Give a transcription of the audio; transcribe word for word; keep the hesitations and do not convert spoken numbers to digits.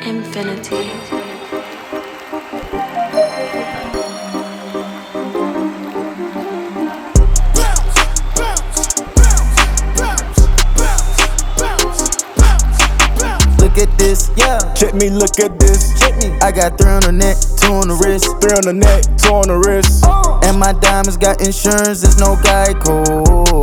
Infinity. Look at this, yeah. Check me, look at this. Check me. I got three on the neck, two on the wrist. Three on the neck, two on the wrist. Uh. And my diamonds got insurance, there's no Geico.